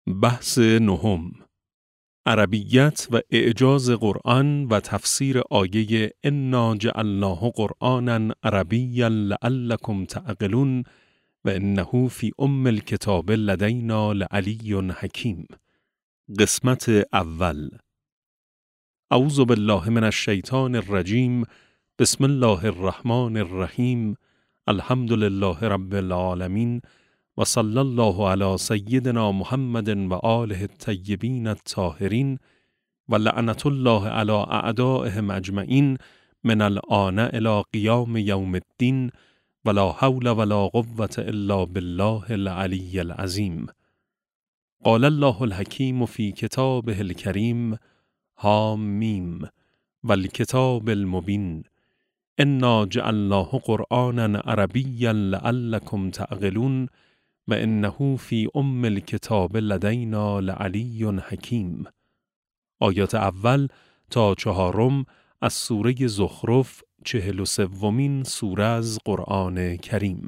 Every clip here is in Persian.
بحث نهم، عربیت و اعجاز قرآن و تفسیر آیه انا جعلناه قرآنا عربیا لعلکم تعقلون و انه فی الکتاب لدینا لعلی حکیم. قسمت اول. اعوذ بالله من الشیطان الرجیم. بسم الله الرحمن الرحیم. الحمد لله رب العالمین و صلی الله علی سیدنا محمد و آله الطیبین الطاهرین و لعنت الله علی اعدائهم اجمعین من الآن الی قیام یوم الدین ولا حول ولا قوة الا بالله العلی العظیم. قال الله الحکیم فی کتابه الکریم حامیم والکتاب المبین انا جعلناه قرآنا عربیا لعلکم تعقلون و انه فی الکتاب لدینا لعلی حکیم. آیات اول تا 4 از سوره زخرف، 43مین سوره از قرآن کریم.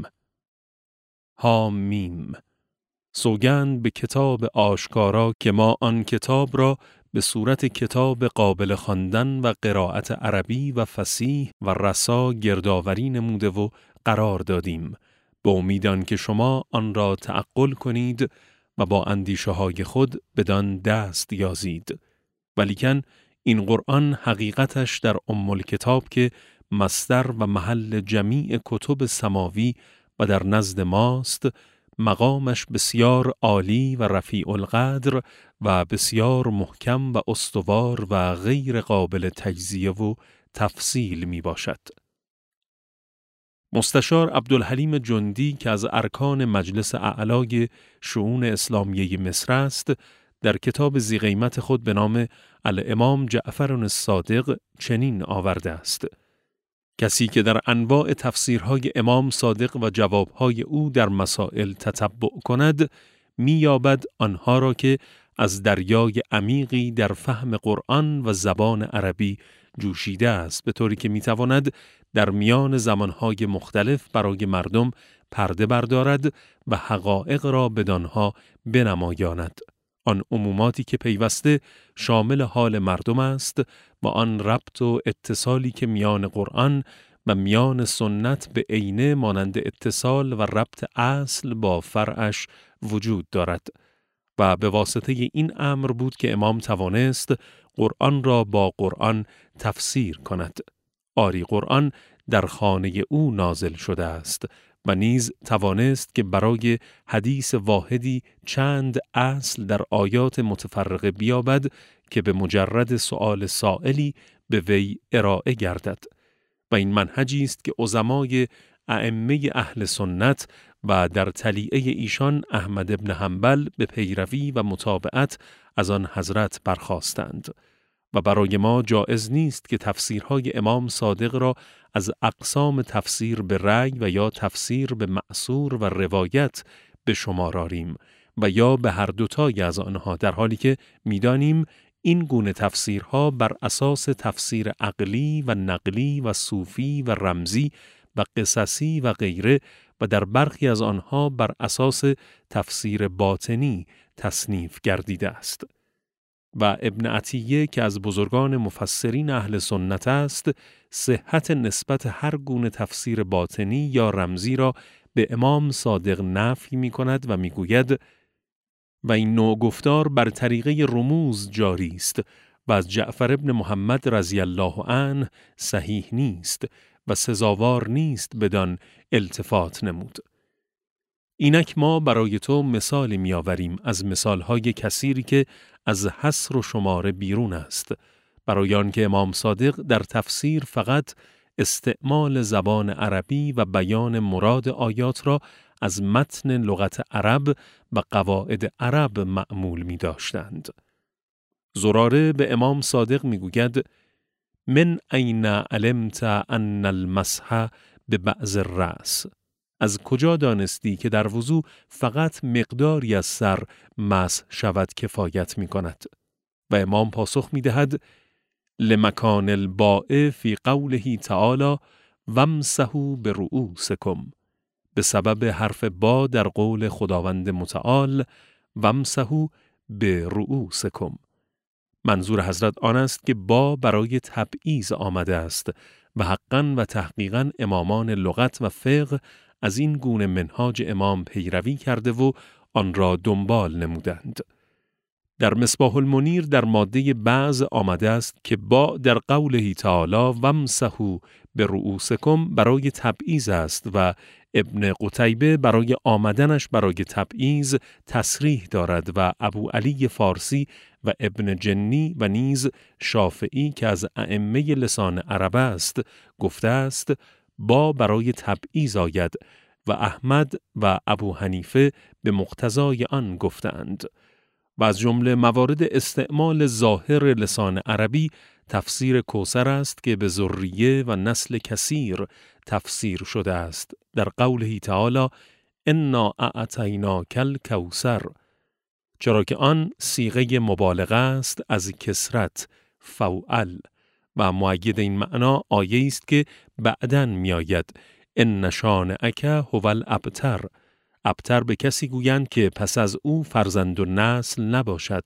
حامیم. سوگند به کتاب آشکارا که ما آن کتاب را به صورت کتاب قابل خواندن و قرائت عربی و فصیح و رسا گردآوری نموده و قرار دادیم، به امید که شما آن را تعقل کنید و با اندیشه های خود بدان دست یازید. ولیکن این قرآن حقیقتش در الکتاب که مصدر و محل جمیع کتب سماوی و در نزد ماست، مقامش بسیار عالی و رفیع القدر و بسیار محکم و استوار و غیر قابل تجزیه و تفصیل می باشد. مستشار عبدالحلیم جندی که از ارکان مجلس اعلای شؤون اسلامیه مصر است، در کتاب ذی قیمت خود به نام الامام جعفر الصادق چنین آورده است: کسی که در انواع تفسیرهای امام صادق و جوابهای او در مسائل تتبع کند، می‌یابد آنها را که از دریای عمیقی در فهم قرآن و زبان عربی جوشیده است، به طوری که می‌تواند در میان زمانهای مختلف برای مردم پرده بردارد و حقایق را بدانها بنمایاند. آن عموماتی که پیوسته شامل حال مردم است و آن ربط و اتصالی که میان قرآن و میان سنت به عینه مانند اتصال و ربط اصل با فرعش وجود دارد و به واسطه این امر بود که امام توانست قرآن را با قرآن تفسیر کند. آری قرآن در خانه او نازل شده است و نیز توانست که برای حدیث واحدی چند اصل در آیات متفرقه بیابد که به مجرد سؤال سائلی به وی ارائه گردد. و این منهجی است که عظمای ائمه اهل سنت و در تلیعه ایشان احمد ابن حنبل به پیروی و متابعت از آن حضرت برخاستند. و برای ما جایز نیست که تفسیرهای امام صادق را از اقسام تفسیر به رأی و یا تفسیر به مأثور و روایت به شمار آریم و یا به هر دوتای از آنها، در حالی که می‌دانیم این گونه تفسیرها بر اساس تفسیر عقلی و نقلی و صوفی و رمزی و قصصی و غیره و در برخی از آنها بر اساس تفسیر باطنی تصنیف گردیده است. و ابن عطیه که از بزرگان مفسرین اهل سنت است، صحت نسبت هر گونه تفسیر باطنی یا رمزی را به امام صادق نفی می کند و می گوید و این نوع گفتار بر طریقه رموز جاری است و از جعفر ابن محمد رضی الله عنه صحیح نیست و سزاوار نیست بدان التفات نمود. اینک ما برای تو مثالی می‌آوریم از مثالهای کثیری که از حصر و شماره بیرون است، برای آنکه امام صادق در تفسیر فقط استعمال زبان عربی و بیان مراد آیات را از متن لغت عرب و قواعد عرب معمول می داشتند. زراره به امام صادق می گوید: من این علمت ان المسح به بعض الرأس؟ از کجا دانستی که در وضو فقط مقداری از سر مسح شود کفایت می کند؟ و امام پاسخ می دهد: لمکان الباء فی قوله تعالی وامسحوا برؤوسکم، به سبب حرف با در قول خداوند متعال وامسحوا به رؤوسکم. منظور حضرت آن است که با برای تبعیض آمده است و حقاً و تحقیقاً امامان لغت و فقه از این گونه منهاج امام پیروی کرده و آن را دنبال نمودند. در مصباح المنیر در ماده بعض آمده است که با در قوله تعالی وامسحوا برؤوسکم برای تبعیض است و ابن قتیبه برای آمدنش برای تبعیض تصریح دارد و ابو علی فارسی و ابن جنی و نیز شافعی که از ائمه لسان عرب است گفته است با برای تبعیض آید و احمد و ابو حنیفه به مقتضای آن گفتند. و از جمله موارد استعمال ظاهر لسان عربی تفسیر کوثر است که به ذریه و نسل کثیر تفسیر شده است در قوله تعالی انا اعطیناک الکوثر، چرا که آن صیغه مبالغه است از کثرت فوعل و مؤید این معنا آیه است که بعداً میآید ان شانئک هو الابتر. ابتر به کسی گویند که پس از او فرزند و نسل نباشد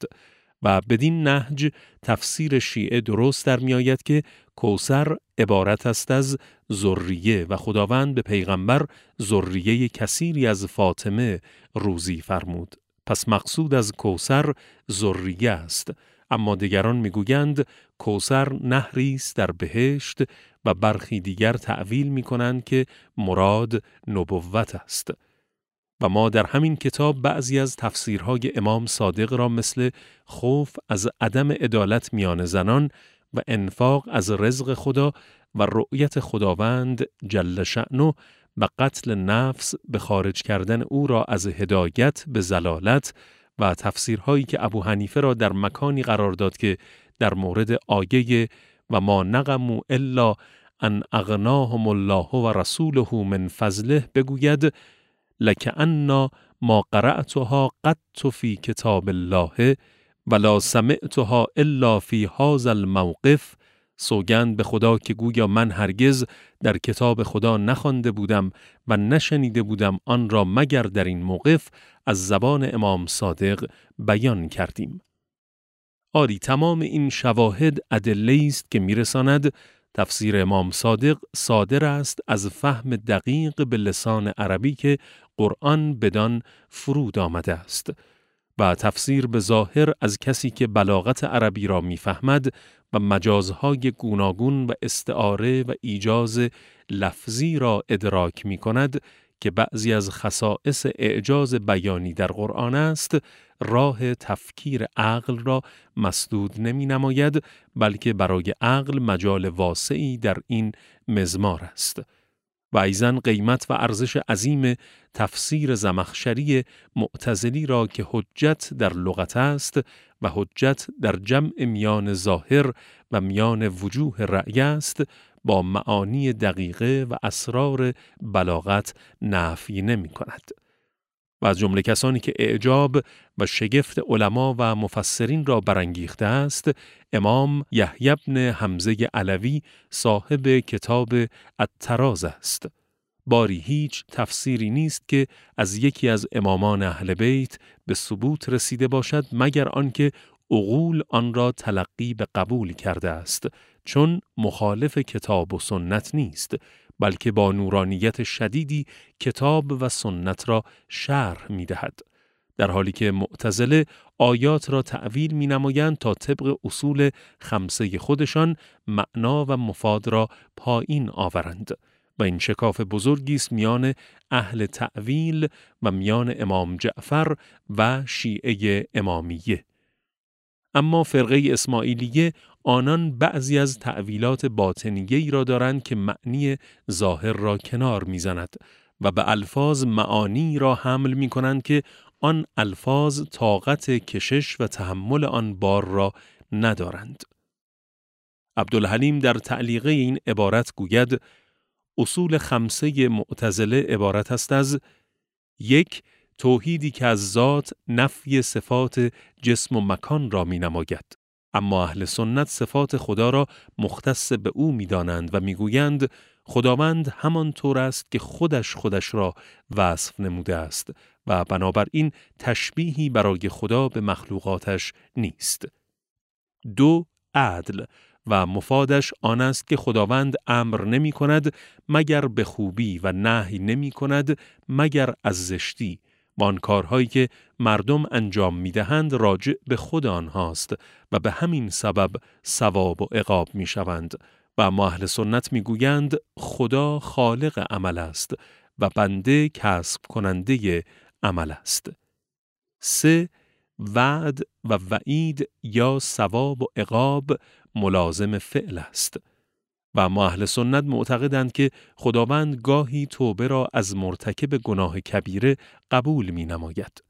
و بدین نهج تفسیر شیعه درست در می آید که کوثر عبارت است از ذریه و خداوند به پیغمبر ذریه کثیری از فاطمه روزی فرمود. پس مقصود از کوثر ذریه است، اما دیگران می گویند کوثر نهری است در بهشت و برخی دیگر تأویل می کنند که مراد نبوت است. و ما در همین کتاب بعضی از تفسیرهای امام صادق را مثل خوف از عدم عدالت میان زنان و انفاق از رزق خدا و رؤیت خداوند جل شأنه و قتل نفس به خارج کردن او را از هدایت به ضلالت و تفسیرهایی که ابو حنیفه را در مکانی قرار داد که در مورد آیه و ما نقموا الا ان اغناهم الله و رسوله من فضله بگوید لکأن ما قرأتها قط فی کتاب الله ولا سمعتها الا فی هذا الموقف. سوگند به خدا که گویا من هرگز در کتاب خدا نخوانده بودم و نشنیده بودم آن را مگر در این موقف از زبان امام صادق بیان کردیم. آری تمام این شواهد ادله است که میرساند تفسیر امام صادق صادر است از فهم دقیق به لسان عربی که قرآن بدان فرود آمده است و تفسیر به ظاهر از کسی که بلاغت عربی را میفهمد و مجازهای گوناگون و استعاره و ایجاز لفظی را ادراک می کند که بعضی از خصائص اعجاز بیانی در قرآن است، راه تفکیر عقل را مسدود نمی نماید بلکه برای عقل مجال واسعی در این مزمار است. و ایضاً قیمت و ارزش عظیم تفسیر زمخشری معتزلی را که حجت در لغت است و حجت در جمع میان ظاهر و میان وجوه رأی است با معانی دقیقه و اسرار بلاغت نفی نمی کند. و از جمله کسانی که اعجاب و شگفت علما و مفسرین را برانگیخته است امام یحیی بن حمزه علوی صاحب کتاب التراز است. باری هیچ تفسیری نیست که از یکی از امامان اهل بیت به ثبوت رسیده باشد مگر آنکه عقول آن را تلقی به قبول کرده است، چون مخالف کتاب و سنت نیست بلکه با نورانیت شدیدی کتاب و سنت را شرح می دهد. در حالی که معتزله آیات را تأویل می نمایند تا طبق اصول خمسه خودشان معنا و مفاد را پایین آورند و این شکاف بزرگی است میان اهل تأویل و میان امام جعفر و شیعه امامیه. اما فرقه اسماعیلیه آنان بعضی از تأویلات باطنیه‌ای را دارند که معنی ظاهر را کنار می‌زند و به الفاظ معانی را حمل می‌کنند که آن الفاظ طاقت کشش و تحمل آن بار را ندارند. عبدالحلیم در تعلیقه این عبارت گوید اصول خمسه معتزله عبارت است از 1. توحیدی که از ذات نفی صفات جسم و مکان را می نماید. اما اهل سنت صفات خدا را مختص به او می دانند و می گویند خداوند همان طور است که خودش را وصف نموده است و بنابراین تشبیهی برای خدا به مخلوقاتش نیست. 2. عدل و مفادش آن است که خداوند امر نمی کند مگر به خوبی و نهی نمی کند مگر از زشتی و آن کارهایی که مردم انجام می دهند راجع به خود آنهاست و به همین سبب ثواب و عقاب می شوند و اما اهل سنت می گویند خدا خالق عمل است و بنده کسب کننده عمل است. 3. وعد و وعید یا ثواب و عقاب ملازم فعل است و اما اهل سنت معتقدند که خداوند گاهی توبه را از مرتکب گناه کبیره قبول می نماید.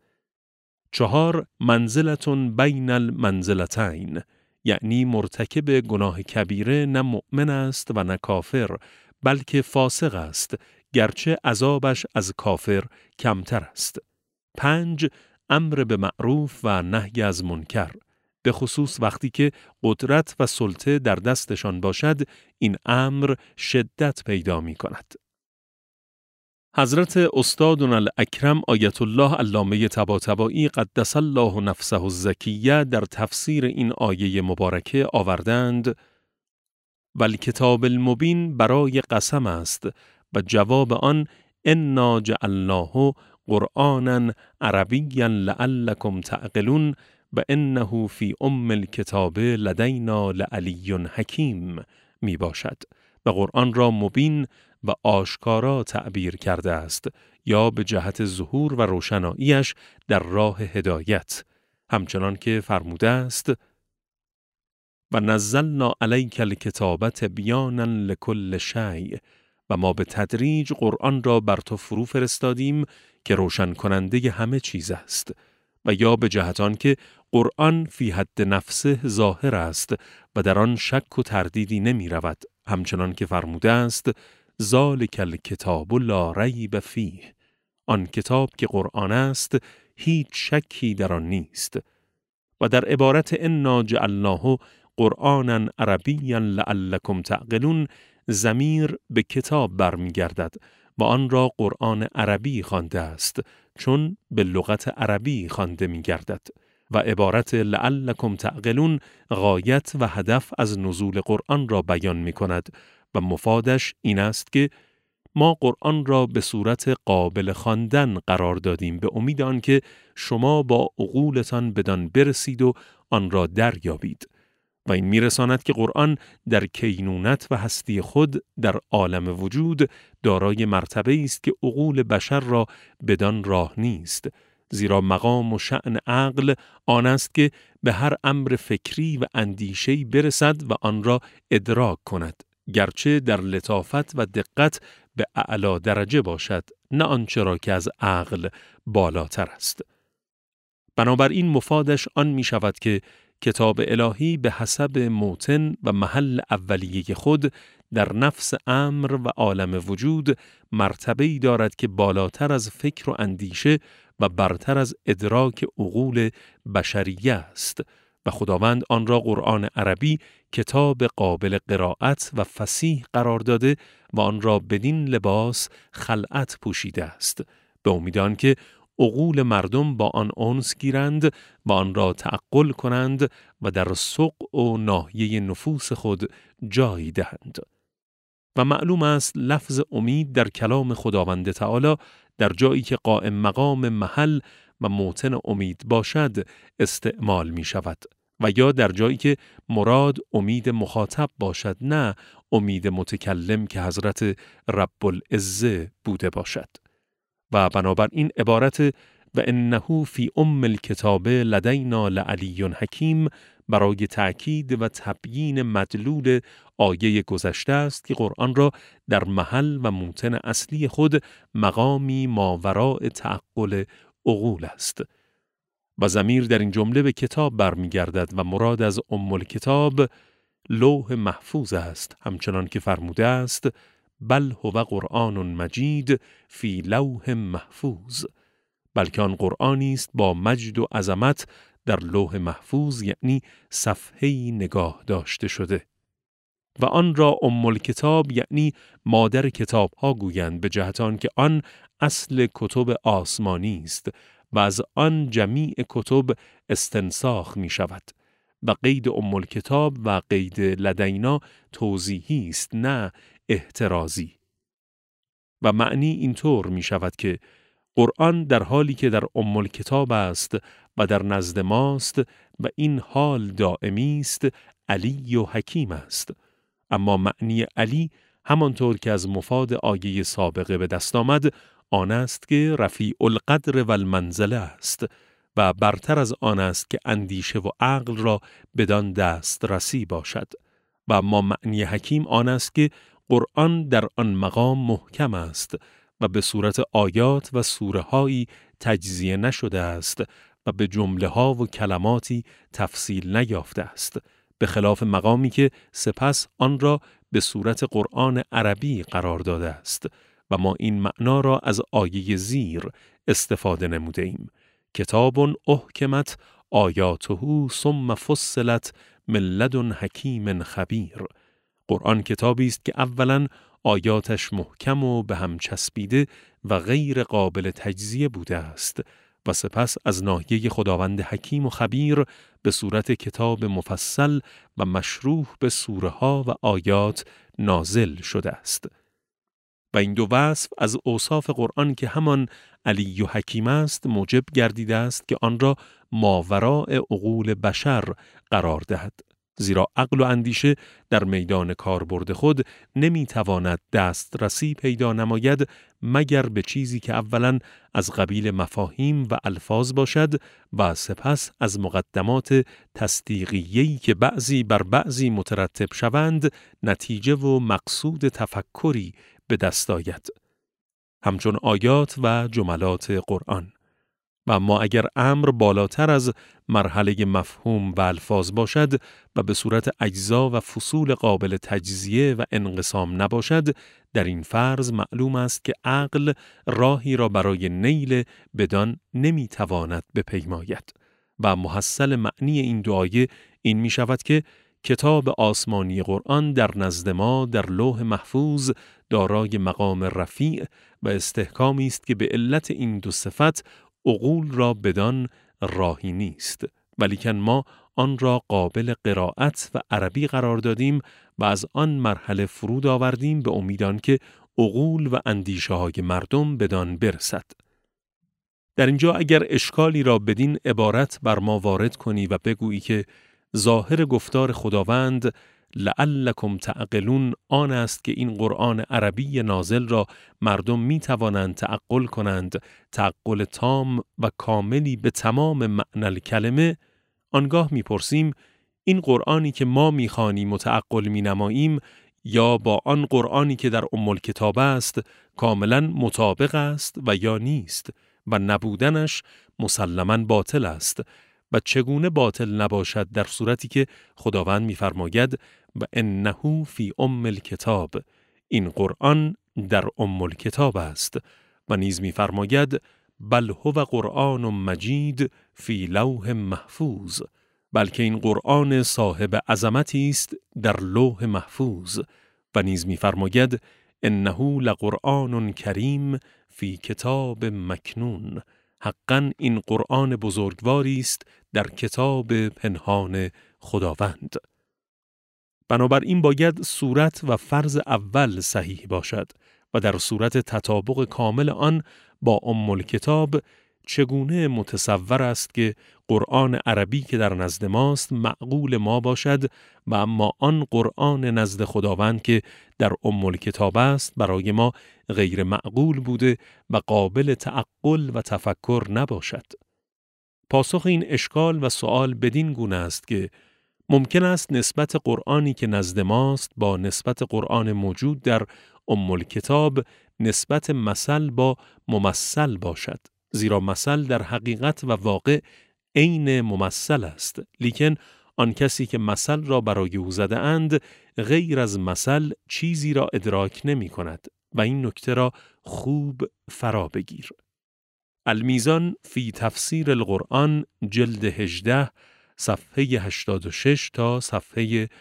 4. منزلتون بین المنزلتین، یعنی مرتکب گناه کبیره نه مؤمن است و نه کافر بلکه فاسق است، گرچه عذابش از کافر کمتر است. 5. امر به معروف و نهی از منکر، به خصوص وقتی که قدرت و سلطه در دستشان باشد این امر شدت پیدا می کند. حضرت استادنا الاکرم آیت الله علامه طباطبایی قدس الله نفسه الزکیه در تفسیر این آیه مبارکه آوردند والکتاب المبین برای قسم است و جواب آن انا جعلناه قرآنا عربیا لعلکم تعقلون و انه فی الکتاب لدینا لعلی حکیم می باشد و قرآن را مبین و آشکارا تعبیر کرده است یا به جهت ظهور و روشناییش در راه هدایت، همچنان که فرموده است و نزلنا علیک الکتاب تبیانا لکل شیء و ما به تدریج قرآن را بر تو فرو فرستادیم که روشن کننده همه چیز است و یا به جهت آن که قرآن فی حد نفسه ظاهر است و در آن شک و تردیدی نمی رود، همچنان که فرموده است ذالک الکتاب لا ریب فیه، آن کتاب که قرآن است هیچ شکی در آن نیست. و در عبارت انا جعلناه قرآنا عربیا لعلکم تعقلون ضمیر به کتاب برمیگردد و آن را قرآن عربی خوانده است چون به لغت عربی خوانده می‌گردد و عبارت لعلکم تعقلون غایت و هدف از نزول قرآن را بیان می‌کند و مفادش این است که ما قرآن را به صورت قابل خواندن قرار دادیم به امید آنکه شما با عقولتان بدان برسید و آن را دریابید و این میرساند که قرآن در کینونت و هستی خود در عالم وجود دارای مرتبه است که عقول بشر را بدان راه نیست، زیرا مقام و شأن عقل آن است که به هر امر فکری و اندیشه‌ای برسد و آن را ادراک کند، گرچه در لطافت و دقت به اعلی درجه باشد، نه آنچه را که از عقل بالاتر است. بنابراین مفادش آن می شود که کتاب الهی به حسب موطن و محل اولیه خود در نفس امر و عالم وجود مرتبه‌ای دارد که بالاتر از فکر و اندیشه و برتر از ادراک عقول بشریه است و خداوند آن را قرآن عربی کتاب قابل قرائت و فصیح قرار داده و آن را بدین لباس خلعت پوشیده است به امید آنکه عقول مردم با آن انس گیرند و آن را تعقل کنند و در سقع و ناحیه نفوس خود جای دهند. و معلوم است لفظ امید در کلام خداوند تعالی در جایی که قائم مقام محل و موطن امید باشد استعمال می شود و یا در جایی که مراد امید مخاطب باشد نه امید متکلم که حضرت رب العزه بوده باشد. و بنابراین عبارت و انه فی الکتاب لدینا لعلی حکیم برای تأکید و تبیین مدلول آیه گذشته است که قرآن را در محل و موطن اصلی خود مقامی ماوراء تعقل عقول است. و ضمیر در این جمله به کتاب برمیگردد و مراد از الکتاب لوح محفوظ است، همچنان که فرموده است بل هو قرآن مجید فی لوح محفوظ، بلکه آن قرآنی است با مجد و عظمت در لوح محفوظ، یعنی صفحه‌ای نگاه داشته شده. و آن را الکتاب یعنی مادر کتاب ها گویند به جهت آن که آن اصل کتب آسمانی است و از آن جمیع کتب استنساخ می شود و قید الکتاب و قید لدینا توضیحی است نه احترازی. و معنی اینطور می شود که قرآن در حالی که در الکتاب است و در نزد ماست و این حال دائمی است، علی و حکیم است. اما معنی علی همانطور که از مفاد آیه سابقه به دست آمد، آن است که رفیع القدر و المنزله است و برتر از آن است که اندیشه و عقل را بدان دسترسی باشد. و اما معنی حکیم آن است که قرآن در آن مقام محکم است و به صورت آیات و سوره هایی تجزیه نشده است و به جمله ها و کلماتی تفصیل نیافته است، به خلاف مقامی که سپس آن را به صورت قرآن عربی قرار داده است و ما این معنا را از آیه زیر استفاده نموده ایم. کتاب احکمت آیاته ثم فصلت من لدن حکیم خبیر. قرآن کتابی است که اولاً آیاتش محکم و به هم چسبیده و غیر قابل تجزیه بوده است و سپس از ناحیه خداوند حکیم و خبیر به صورت کتاب مفصل و مشروح به سوره ها و آیات نازل شده است. و این دو وصف از اوصاف قرآن که همان علی و حکیم است موجب گردیده است که آن را ماوراء عقول بشر قرار دهد، زیرا عقل و اندیشه در میدان کاربرد خود نمیتواند دسترسی پیدا نماید مگر به چیزی که اولاً از قبیل مفاهیم و الفاظ باشد و سپس از مقدمات تصدیقیه‌ای که بعضی بر بعضی مترتب شوند نتیجه و مقصود تفکری به دست آید، همچون آیات و جملات قرآن. و اما اگر امر بالاتر از مرحله مفهوم و الفاظ باشد و به صورت اجزا و فصول قابل تجزیه و انقسام نباشد، در این فرض معلوم است که عقل راهی را برای نیل بدان نمیتواند بپیماید. و محصل معنی این دو آیه این می شود که کتاب آسمانی قرآن در نزد ما در لوح محفوظ دارای مقام رفیع و استحکامی است که به علت این دو صفت عقول را بدان راهی نیست، ولیکن ما آن را قابل قرائت و عربی قرار دادیم و از آن مرحله فرود آوردیم به امید آنکه عقول و اندیشه های مردم بدان برسد. در اینجا اگر اشکالی را بدین عبارت بر ما وارد کنی و بگویی که ظاهر گفتار خداوند لعلکم تعقلون آن است که این قرآن عربی نازل را مردم می توانند تعقل کنند، تعقل تام و کاملی به تمام معنی الکلمه، آنگاه می پرسیم این قرآنی که ما می خوانیم و تعقل می نماییم یا با آن قرآنی که در الکتاب است کاملا مطابق است و یا نیست و نبودنش مسلماً باطل است و چگونه باطل نباشد در صورتی که خداوند می‌فرماید و انه فی الکتاب، این قرآن در الکتاب است و نیز می‌فرماید بل هو قرآن مجید فی لوح محفوظ، بلکه این قرآن صاحب عظمتی است در لوح محفوظ و نیز می‌فرماید انه لقرآن کریم فی کتاب مکنون، حقاً این قرآن بزرگواری است در کتاب پنهان خداوند. بنابراین باید صورت و فرض اول صحیح باشد و در صورت تطابق کامل آن با الکتاب چگونه متصور است که قرآن عربی که در نزد ماست معقول ما باشد و اما آن قرآن نزد خداوند که در الکتاب است برای ما غیر معقول بوده و قابل تعقل و تفکر نباشد. پاسخ این اشکال و سؤال بدین گونه است که ممکن است نسبت قرآنی که نزد ماست با نسبت قرآن موجود در الکتاب نسبت مثل با ممثل باشد، زیرا مثل در حقیقت و واقع عین ممثل است، لیکن آن کسی که مثل را برای او زده اند غیر از مثل چیزی را ادراک نمی کند و این نکته را خوب فرا بگیر. المیزان فی تفسیر القرآن جلد 18 صفحه 86 تا صفحه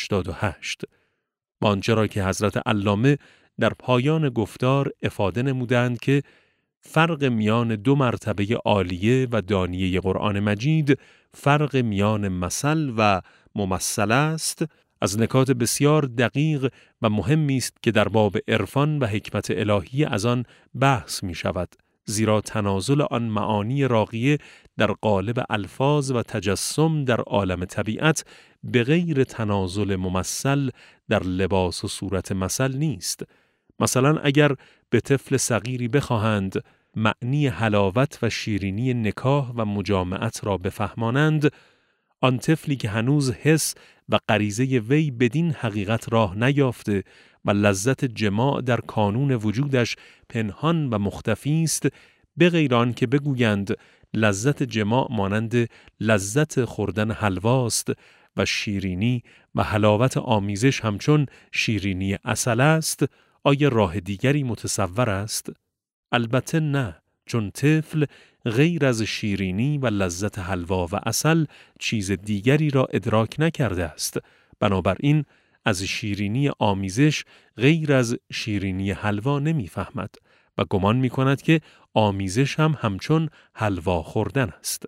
88. با آنچه را که حضرت علامه در پایان گفتار افاده نمودند که فرق میان دو مرتبه عالیه و دانیه قرآن مجید فرق میان مثل و ممثل است، از نکات بسیار دقیق و مهمی است که در باب عرفان و حکمت الهی از آن بحث می شود، زیرا تنازل آن معانی راقیه در قالب الفاظ و تجسم در عالم طبیعت به غیر تنازل ممثل در لباس و صورت مثل نیست. مثلا اگر به طفل صغیری بخواهند معنی حلاوت و شیرینی نکاح و مجامعت را بفهمانند، آن طفلی که هنوز حس و غریزه وی بدین حقیقت راه نیافته و لذت جماع در کانون وجودش پنهان و مختفی است، به غیر آن که بگویند لذت جماع مانند لذت خوردن حلواست و شیرینی و حلاوت آمیزش همچون شیرینی عسل است، آیا راه دیگری متصور است؟ البته نه، چون طفل غیر از شیرینی و لذت حلوا و عسل چیز دیگری را ادراک نکرده است. بنابراین از شیرینی آمیزش غیر از شیرینی حلوا نمی‌فهمد و گمان می‌کند که آمیزش هم همچون حلوا خوردن است.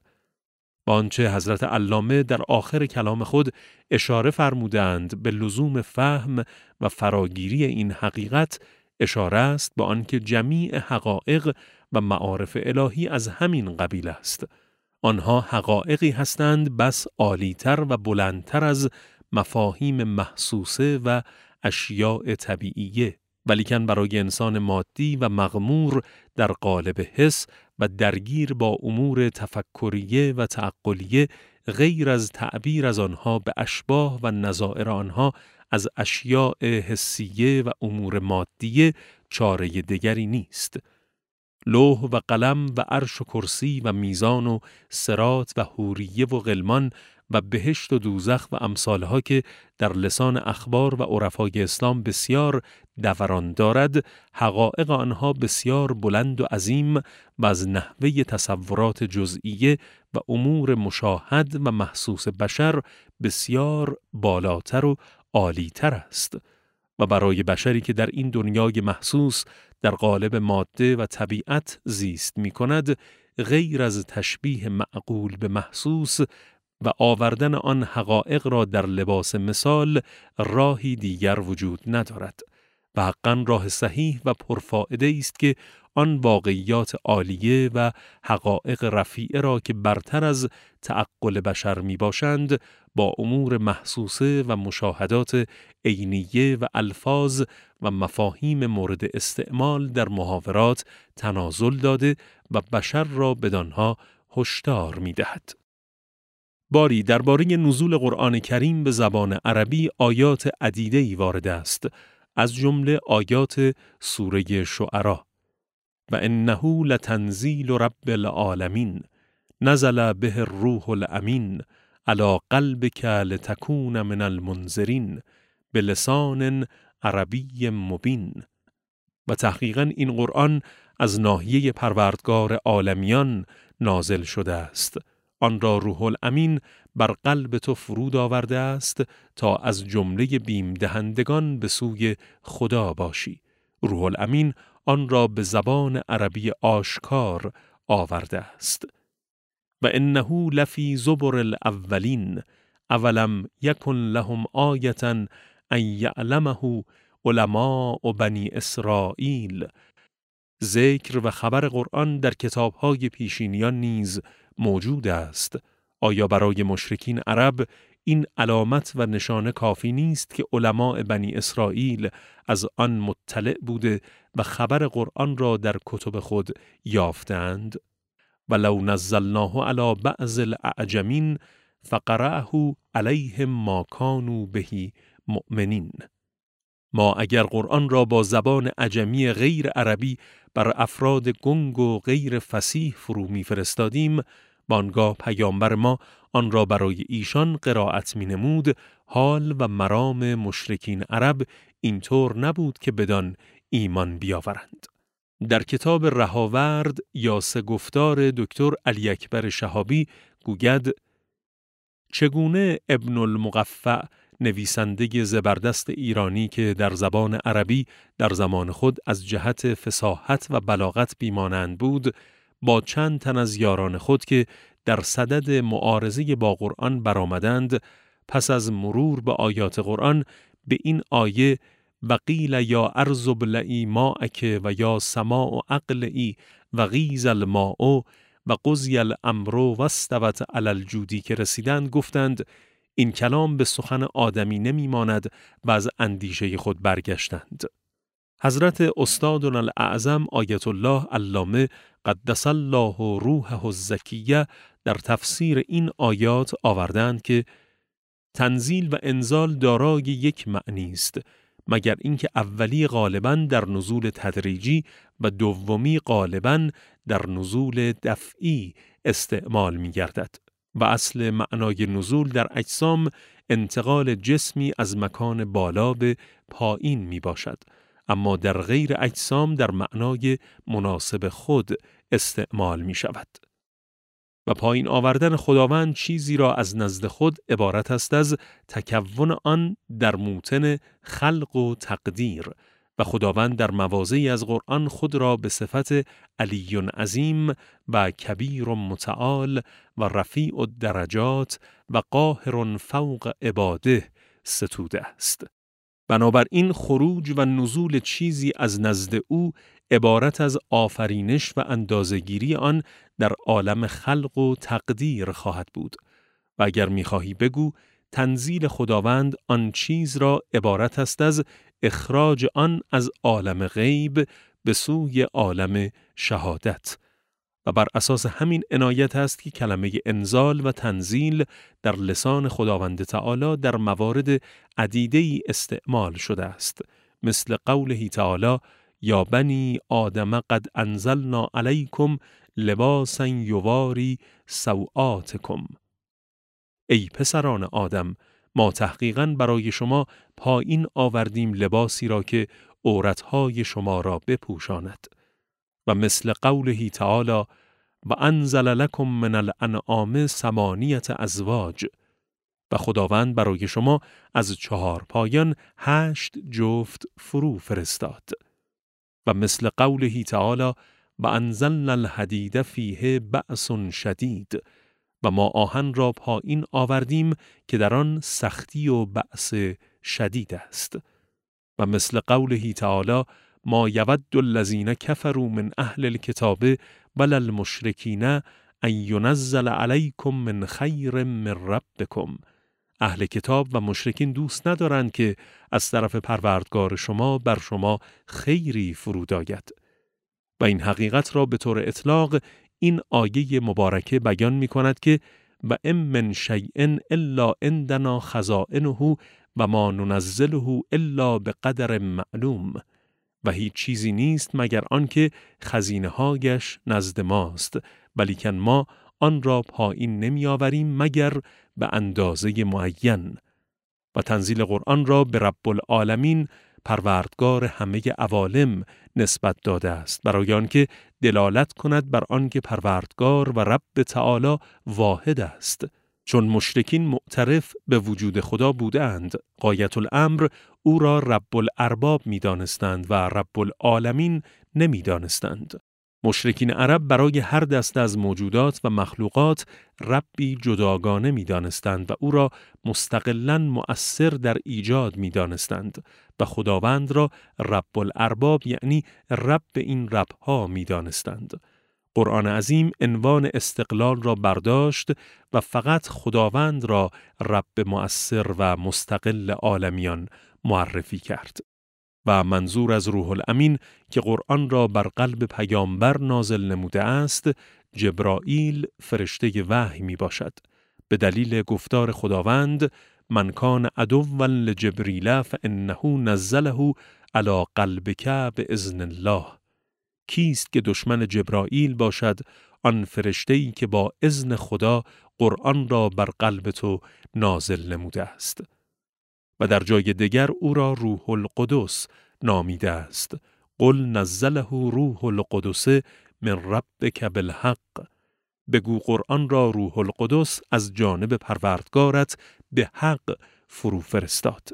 با آنچه حضرت علامه در آخر کلام خود اشاره فرمودند به لزوم فهم و فراگیری این حقیقت، اشاره است به آنکه جمیع حقایق و معارف الهی از همین قبیل است. آنها حقایقی هستند بس عالی‌تر و بلندتر از مفاهیم محسوسه و اشیاء طبیعیه، ولیکن برای انسان مادی و مغمور در قالب حس و درگیر با امور تفکریه و تعقلیه، غیر از تعبیر از آنها به اشباح و نظائر آنها از اشیاء حسیه و امور مادیه چاره دیگری نیست. لوح و قلم و عرش و کرسی و میزان و صراط و حوریه و غلمان و بهشت و دوزخ و امثالها که در لسان اخبار و عرفای اسلام بسیار دوران دارد، حقایق آنها بسیار بلند و عظیم و از نحوه تصورات جزئیه و امور مشاهد و محسوس بشر بسیار بالاتر و عالی‌تر است و برای بشری که در این دنیای محسوس در قالب ماده و طبیعت زیست می کند، غیر از تشبیه معقول به محسوس و آوردن آن حقایق را در لباس مثال راهی دیگر وجود ندارد و حقاً راه صحیح و پرفائده است که آن واقعیات عالیه و حقایق رفیعه را که برتر از تعقل بشر می باشند با امور محسوسه و مشاهدات عینیه و الفاظ و مفاهیم مورد استعمال در محاورات تنازل داده و بشر را بدانها هشدار می دهد. باری درباره نزول قرآن کریم به زبان عربی آیات عدیده‌ای وارد است، از جمله آیات سوره شعراء: و انه لتنزیل رب العالمین نزل به الروح الامین علی قلبک لتکون من المنذرین بلسان عربی مبین. و تحقیقاً این قرآن از ناحیه پروردگار عالمیان نازل شده است. آن را روح الامین بر قلب تو فرود آورده است تا از جمله بیم دهندگان به سوی خدا باشی. روح الامین آن را به زبان عربی آشکار آورده است. و انه لفی زبر الاولین اولم یکن لهم آیة ان یعلمه علماء بنی اسرائیل. ذکر و خبر قرآن در کتاب‌های پیشینیان نیز موجود است. آیا برای مشرکین عرب این علامت و نشانه کافی نیست که علماء بنی اسرائیل از آن مطلع بوده و خبر قرآن را در کتب خود یافتند؟ ولو نزلناه علی بعض الاعجمین فقرأه علیهم ما کانوا به مؤمنین. ما اگر قرآن را با زبان عجمی غیر عربی بر افراد گنگ و غیر فصیح فرو می‌فرستادیم، بانگاه پیامبر ما آن را برای ایشان قرائت می‌نمود، حال و مرام مشرکین عرب اینطور نبود که بدان ایمان بیاورند. در کتاب رهاورد یا سه گفتار دکتر علی اکبر شهابی گوید: چگونه ابن المقفع نویسنده زبردست ایرانی که در زبان عربی در زمان خود از جهت فصاحت و بلاغت بیمانند بود، با چند تن از یاران خود که در صدد معارضه با قرآن برآمدند، پس از مرور به آیات قرآن به این آیه وقیل یا ارض ابلعی ماءک و یا سماء اقلعی و غیض الماء و قضی الامر و استوت علی الجودی که رسیدند گفتند این کلام به سخن آدمی نمی ماند و از اندیشه خود برگشتند. حضرت استادنا الاعظم آیت الله علامه قدس الله روحه الزکیه در تفسیر این آیات آوردند که تنزیل و انزال دارای یک معنی است، مگر اینکه اولی غالباً در نزول تدریجی و دومی غالباً در نزول دفعی استعمال می گردد و اصل معنای نزول در اجسام انتقال جسمی از مکان بالا به پایین می باشد، اما در غیر اجسام در معنای مناسب خود استعمال می شود. و پایین آوردن خداوند چیزی را از نزد خود عبارت است از تکون آن در موطن خلق و تقدیر و خداوند در مواضعی از قرآن خود را به صفت علی عظیم و کبیر متعال و رفیع الدرجات و قاهر فوق عباده ستوده است. بنابراین خروج و نزول چیزی از نزد او عبارت از آفرینش و اندازه‌گیری آن در عالم خلق و تقدیر خواهد بود و اگر می‌خواهی بگو تنزیل خداوند آن چیز را عبارت است از اخراج آن از عالم غیب به سوی عالم شهادت و بر اساس همین عنایت است که کلمه انزال و تنزیل در لسان خداوند تعالی در موارد عدیده‌ای استعمال شده است، مثل قوله تعالی یا بنی آدم قد انزلنا علیکم لباسا یواری سوآتکم. ای پسران آدم، ما تحقیقاً برای شما پایین آوردیم لباسی را که عورتهای شما را بپوشاند. و مثل قوله تعالی و انزل لکم من الانعام 8 ازواج و خداوند برای شما از 4 پایان 8 جفت فرو فرستاد. و مثل قوله تعالی و انزلنا الحدید فیه بأس شدید و ما آهن را پایین آوردیم که در آن سختی و بأس شدید است. و مثل قوله تعالی ما یود الذین کفروا من اهل الکتاب ولا المشرکین ان ینزل علیکم من خیر من ربکم. اهل کتاب و مشرکین دوست ندارند که از طرف پروردگار شما بر شما خیری فرود آید. و این حقیقت را به طور اطلاق این آیه مبارکه بیان می کند که و ام من شیء الا عندنا خزائنه و ما ننزله الا بقدر معلوم. و هیچ چیزی نیست مگر آنکه خزینه‌هایش نزد ماست، ولیکن ما آن را پایین نمی آوریم مگر به اندازه معین. و تنزیل قرآن را به رب العالمین پروردگار همه عوالم نسبت داده است، برای آنکه دلالت کند بر آنکه پروردگار و رب تعالی واحد است. چون مشرکین معترف به وجود خدا بودند، غایت الامر او را رب الارباب می دانستند و رب العالمین نمی دانستند. مشرکین عرب برای هر دسته از موجودات و مخلوقات ربی جداگانه می دانستند و او را مستقلاً مؤثر در ایجاد می دانستند و خداوند را رب الارباب یعنی رب این ربها می دانستند. قرآن عظیم عنوان استقلال را برداشت و فقط خداوند را رب مؤثر و مستقل عالمیان معرفی کرد. و منظور از روح الامین که قرآن را بر قلب پیامبر نازل نموده است، جبرائیل فرشته وحی می باشد. به دلیل گفتار خداوند من کان عدوا لجبریل فانه نزله علی قلبک باذن الله. کیست که دشمن جبرائیل باشد؟ آن فرشته‌ای که با اذن خدا قرآن را بر قلب تو نازل نموده است. و در جای دیگر او را روح القدس نامیده است. قل نزله روح القدس من ربک بالحق. بگو قرآن را روح القدس از جانب پروردگارت به حق فرو فرستاد.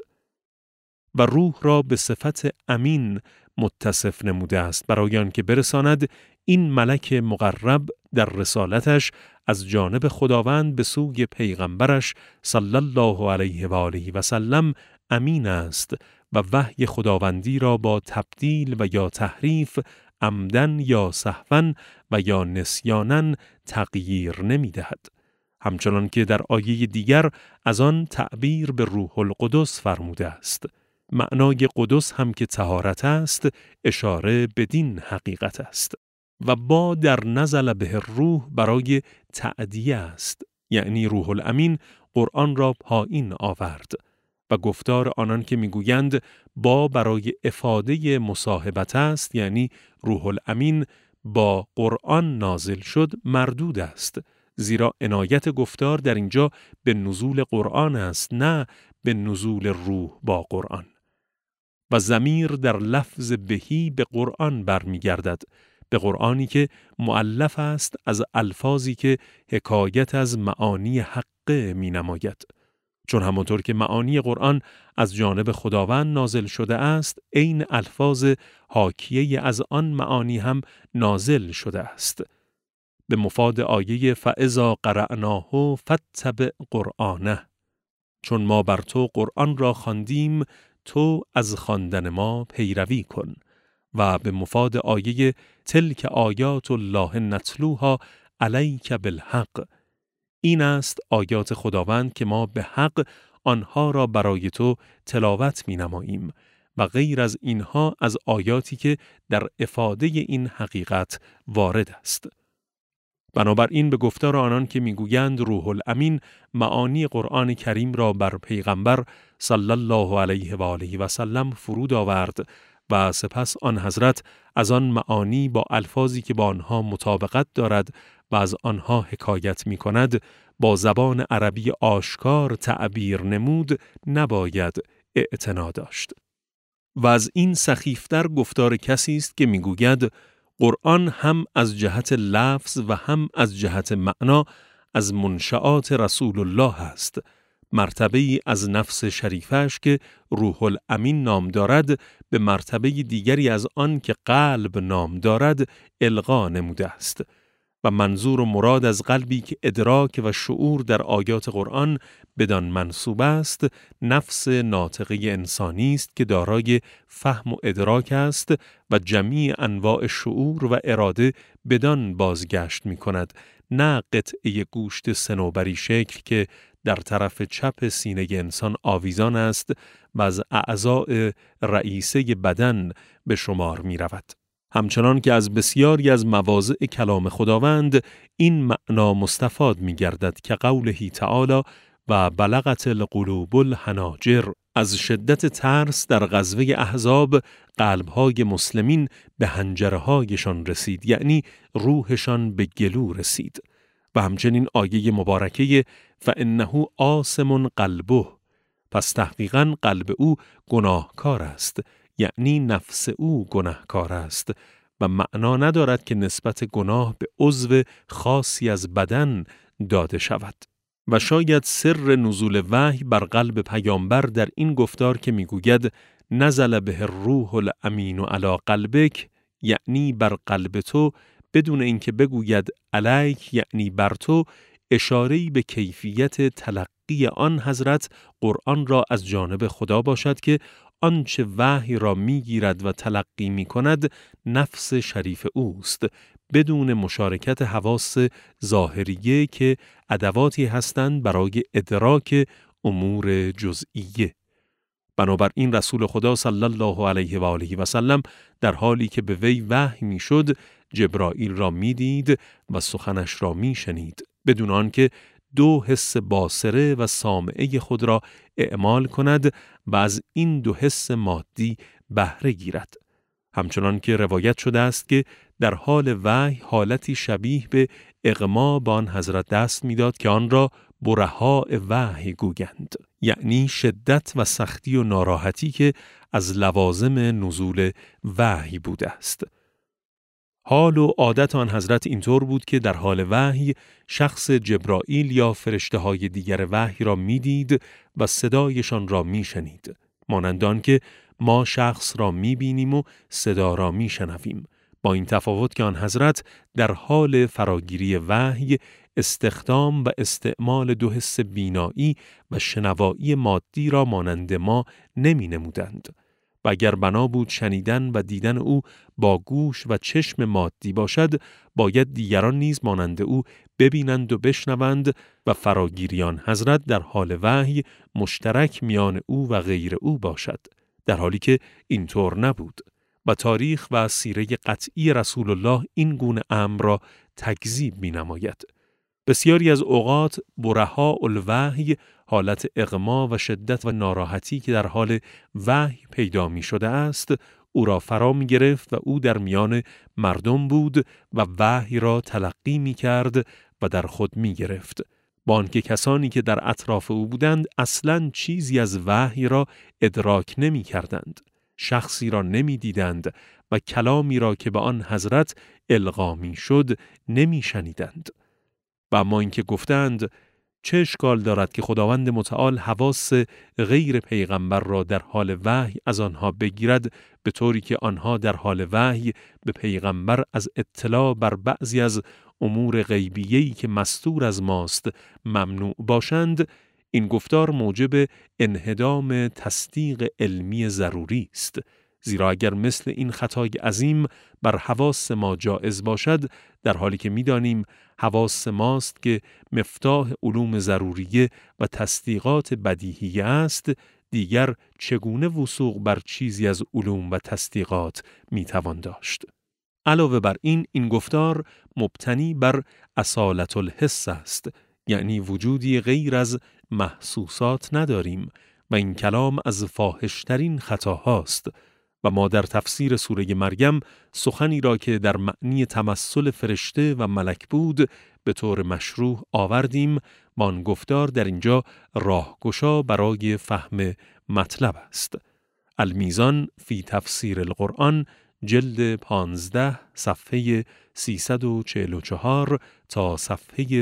و روح را به صفت امین متصف نموده است برای آنکه برساند این ملک مقرب در رسالتش از جانب خداوند به سوی پیغمبرش صلی الله علیه و آله و سلم امین است و وحی خداوندی را با تبدیل و یا تحریف عمدن یا سهوا و یا نسیانن تغییر نمی دهد. همچنان که در آیه دیگر از آن تعبیر به روح القدس فرموده است. معنای قدس هم که طهارت است اشاره بدین حقیقت است. و با در نزل به روح برای تعدیه است، یعنی روح الامین قرآن را پایین آورد. و گفتار آنان که میگویند با برای افاده مصاحبت است، یعنی روح الامین با قرآن نازل شد، مردود است، زیرا عنایت گفتار در اینجا به نزول قرآن است، نه به نزول روح با قرآن. و ضمیر در لفظ بهی به قرآن برمیگردد، به قرآنی که مؤلف است از الفاظی که حکایت از معانی حق می نماید. چون همانطور که معانی قرآن از جانب خداوند نازل شده است، عین الفاظ حاکیه از آن معانی هم نازل شده است. به مفاد آیه فاذا قرأناه فاتبع قرآنه، چون ما بر تو قرآن را خواندیم تو از خواندن ما پیروی کن. و به مفاد آیه تلک آیات الله نتلوها علیک بالحق، این است آیات خداوند که ما به حق آنها را برای تو تلاوت می نماییم و غیر از اینها از آیاتی که در افاده این حقیقت وارد است. بنابراین به گفتار آنان که میگویند روح الامین معانی قرآن کریم را بر پیغمبر صلی الله علیه و آله و سلم فرود آورد و سپس آن حضرت از آن معانی با الفاظی که با آنها مطابقت دارد و از آنها حکایت می کند با زبان عربی آشکار تعبیر نمود، نباید اعتنا داشت. و از این سخیفتر گفتار کسی است که میگوید قرآن هم از جهت لفظ و هم از جهت معنا از منشآت رسول الله است، مرتبه‌ای از نفس شریفش که روح الامین نام دارد به مرتبه دیگری از آن که قلب نام دارد القا نموده است. و منظور و مراد از قلبی که ادراک و شعور در آیات قرآن بدان منسوب است، نفس ناطقه انسانی است که دارای فهم و ادراک است و جمیع انواع شعور و اراده بدان بازگشت می کند، نه قطعه گوشت صنوبری شکل که در طرف چپ سینه انسان آویزان است و از اعضاء رئیسه بدن به شمار می رود. همچنان که از بسیاری از مواضع کلام خداوند این معنا مستفاد می گردد که قوله تعالی و بلغت القلوب الحناجر، از شدت ترس در غزوه احزاب قلبهای مسلمین به حنجرهایشان رسید، یعنی روحشان به گلو رسید. و همچنین آیه مبارکه فانه آثم قلبه، پس تحقیقاً قلب او گناهکار است، یعنی نفس او گناهکار است و معنا ندارد که نسبت گناه به عضو خاصی از بدن داده شود. و شاید سر نزول وحی بر قلب پیامبر در این گفتار که میگوید نزل به الروح الامین علی قلبک، یعنی بر قلب تو، بدون اینکه بگوید علیک یعنی بر تو، اشاره‌ای به کیفیت تلقی آن حضرت قرآن را از جانب خدا باشد که آنچه وحی را میگیرد و تلقی میکند نفس شریف اوست، بدون مشارکت حواس ظاهریه که ادواتی هستند برای ادراک امور جزئیه. بنابراین رسول خدا صلی الله علیه و آله و سلم در حالی که به وی وحی میشد جبرائیل را میدید و سخنش را میشنید، بدون آنکه دو حس باصره و سامعه خود را اعمال کند و از این دو حس مادی بهره گیرد. همچنان که روایت شده است که در حال وحی حالتی شبیه به اغما به آن حضرت دست میداد که آن را برهاء وحی گویند، یعنی شدت و سختی و ناراحتی که از لوازم نزول وحی بوده است. حال و عادت آن حضرت اینطور بود که در حال وحی شخص جبرائیل یا فرشته‌های دیگر وحی را می‌دید و صدایشان را می‌شنید، مانند آن که ما شخص را می‌بینیم و صدا را می‌شنویم، با این تفاوت که آن حضرت در حال فراگیری وحی استخدام و استعمال دو حس بینایی و شنوایی مادی را مانند ما نمی‌نمودند. و اگر بنا بود شنیدن و دیدن او با گوش و چشم مادی باشد، باید دیگران نیز مانند او ببینند و بشنوند و فراگیریان حضرت در حال وحی مشترک میان او و غیر او باشد، در حالی که اینطور نبود. و تاریخ و سیره قطعی رسول الله این گونه امر را تکذیب می‌نماید. بسیاری از اوقات برهاء الوحی حالت اغما و شدت و ناراحتی که در حال وحی پیدا می شده است او را فرا می گرفت و او در میان مردم بود و وحی را تلقی می کرد و در خود می گرفت، با آنکه کسانی که در اطراف او بودند اصلاً چیزی از وحی را ادراک نمی کردند، شخصی را نمی دیدند و کلامی را که به آن حضرت القا می شد نمی شنیدند. و اما اینکه گفتند چه اشکال دارد که خداوند متعال حواس غیر پیغمبر را در حال وحی از آنها بگیرد، به طوری که آنها در حال وحی به پیغمبر از اطلاع بر بعضی از امور غیبیه‌ای که مستور از ماست ممنوع باشند، این گفتار موجب انهدام تصدیق علمی ضروری است. زیرا اگر مثل این خطای عظیم بر حواس ما جائز باشد، در حالی که می‌دانیم حواس ماست که مفتاح علوم ضروریه و تصدیقات بدیهیه است، دیگر چگونه وثوق بر چیزی از علوم و تصدیقات میتوان داشت؟ علاوه بر این گفتار مبتنی بر اصالت الحس است، یعنی وجودی غیر از محسوسات نداریم و این کلام از فاحش‌ترین خطاهاست. و ما در تفسیر سوره مریم سخنی را که در معنی تمثل فرشته و ملک بود به طور مشروع آوردیم و آن گفتار در اینجا راهگشا برای فهم مطلب است. المیزان فی تفسیر القرآن جلد 15 صفحه 344 تا صفحه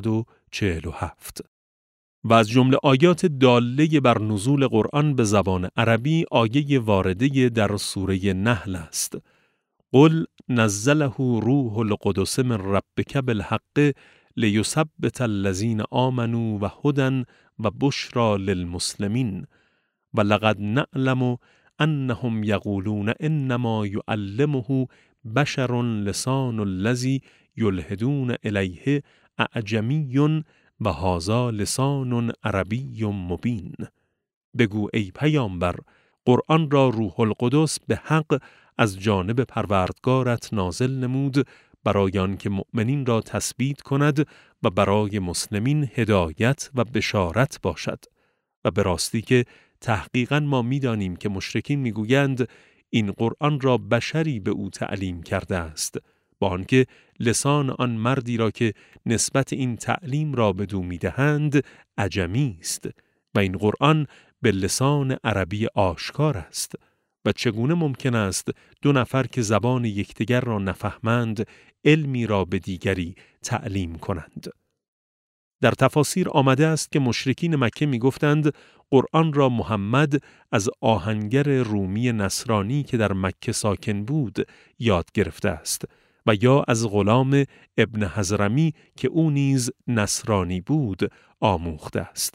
347. و از جمله آیات داله بر نزول قرآن به زبان عربی آیه وارده در سوره نحل است. قل نزله روح القدس من ربک بالحق لیثبت الذین آمنوا و هدی و بشری للمسلمین و لقد نعلم انهم یقولون انما یعلمه بشر لسان الذی یلحدون الیه اعجمی و هذا لسان عربی مبین. بگو ای پیامبر، قرآن را روح القدس به حق از جانب پروردگارت نازل نمود برای آنکه مؤمنین را تثبیت کند و برای مسلمین هدایت و بشارت باشد. و به راستی که تحقیقاً ما می‌دانیم که مشرکین می‌گویند این قرآن را بشری به او تعلیم کرده است، با آنکه لسان آن مردی را که نسبت این تعلیم را بدو می‌دهند عجمی است و این قرآن به لسان عربی آشکار است. و چگونه ممکن است دو نفر که زبان یکدیگر را نفهمند علمی را به دیگری تعلیم کنند؟ در تفاسیر آمده است که مشرکین مکه می گفتند قرآن را محمد از آهنگر رومی نصرانی که در مکه ساکن بود یاد گرفته است و یا از غلام ابن حضرمی که او نیز نصرانی بود آموخته است.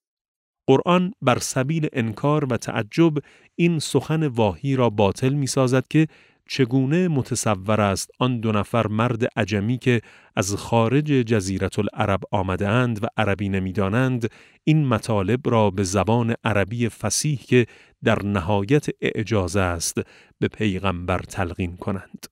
قرآن بر سبیل انکار و تعجب این سخن واهی را باطل می سازد که چگونه متصور است آن دو نفر مرد عجمی که از خارج جزیره العرب آمده اند و عربی نمی‌دانند این مطالب را به زبان عربی فصیح که در نهایت اعجاز است به پیغمبر تلقین کنند.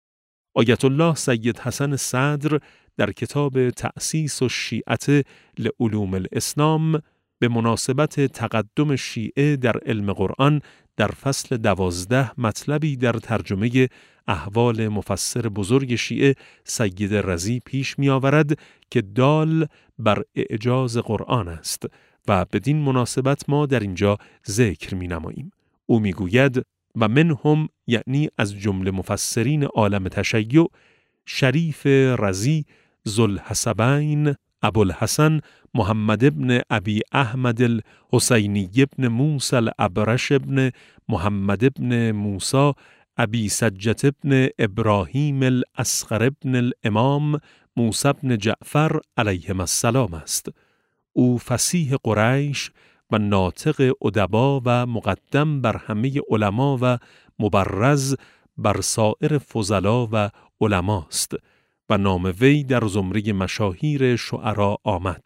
آیت الله سید حسن صدر در کتاب تأسیس الشیعة لعلوم الاسلام به مناسبت تقدم شیعه در علم قرآن در فصل 12 مطلبی در ترجمه احوال مفسر بزرگ شیعه سید رضی پیش می آورد که دال بر اعجاز قرآن است و بدین مناسبت ما در اینجا ذکر می نماییم. او می گوید و منهم یعنی از جمله مفسرین عالم تشیع شریف رضی، ذوالحسبین، ابوالحسن محمد ابن ابی احمد الحسینی ابن موسی الابرش ابن محمد ابن موسی ابی سجة ابن ابراهیم الاصغر ابن الامام موسی ابن جعفر علیهم السلام است. او فصیح قریش و ناطق ادبا و مقدم بر همه علما و مبرز بر سایر فضلا و علماست و نام وی در زمره مشاهیر شعرا آمد.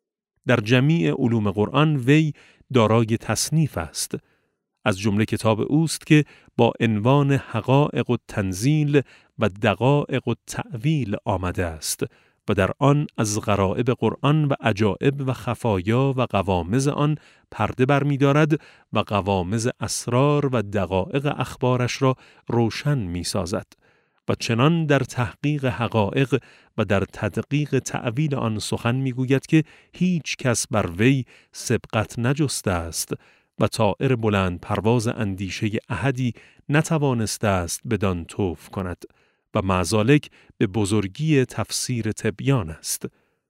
در جمیع علوم قرآن وی دارای تصنیف است. از جمله کتاب اوست که با عنوان حقائق التنزیل و دقائق التأویل آمده است و در آن از غرائب قرآن و عجائب و خفایا و قوامض آن پرده برمی‌دارد و قوامض اسرار و دقائق اخبارش را روشن می‌سازد و چنان در تحقیق حقائق و در تدقیق تأویل آن سخن می‌گوید که هیچ کس بر وی سبقت نجسته است و طائر بلند پرواز اندیشه احدی نتوانسته است بدان طوف کند و معذالک به بزرگی تفسیر تبیان است.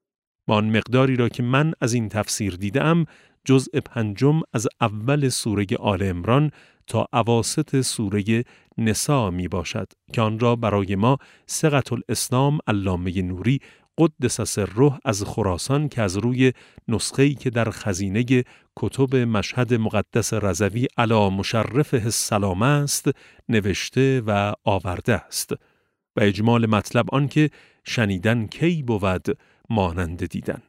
با آن مقداری را که من از این تفسیر دیدم، جزء 5 از اول سوره آل عمران تا اواسط سوره نساء می باشد که آن را برای ما ثقة الاسلام علامه نوری قدس سره از خراسان که از روی نسخه‌ای که در خزینه کتب مشهد مقدس رضوی علی مشرفه السلام است نوشته و آورده است و اجمال مطلب آن که شنیدن کی بود مانند دیدن.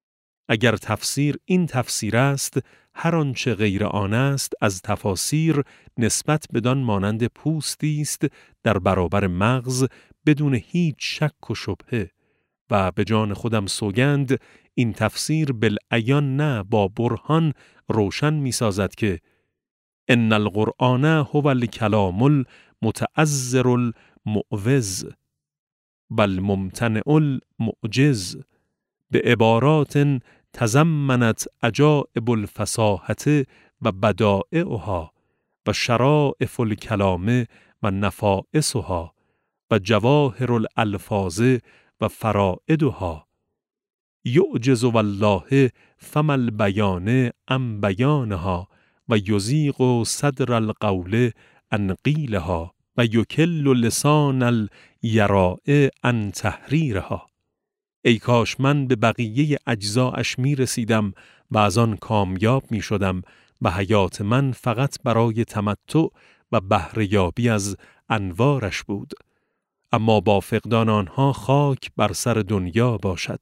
اگر تفسیر این تفسیر است، هر آنچه غیر آن است از تفاسیر نسبت بدان مانند پوستی است در برابر مغز بدون هیچ شک و شبهه و به جان خودم سوگند این تفسیر بالعیان نه با برهان روشن می سازد که ان القرآن هو الکلام المتعذر المعوض بل ممتنع المعجز به عبارات تضمنت عجائب الفصاحة و بدائعها و شرائف الکلام و نفائسها و جواهر الالفاظ و فرائدها یعجز والله فما البیان عن بیانها و یضیق صدر القول عن قیلها و یکل لسان الیراء عن تحریرها. ای کاش من به بقیه اجزاش می رسیدم و از آن کامیاب می شدم و حیات من فقط برای تمتع و بهره‌یابی از انوارش بود. اما با فقدان آنها خاک بر سر دنیا باشد.